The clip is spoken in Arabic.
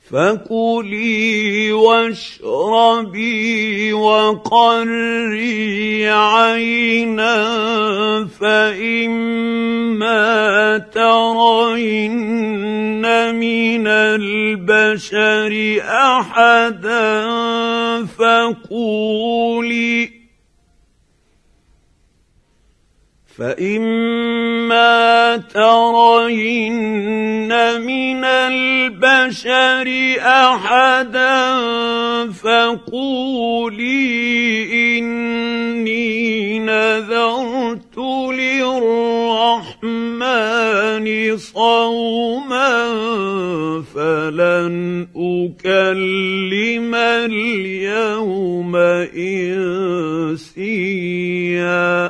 فكلي واشربي وقري عينا فإما ترين من البشر أحدا فقولي إني نذرت للرحمن صوما فلن أكلم اليوم إنسيا.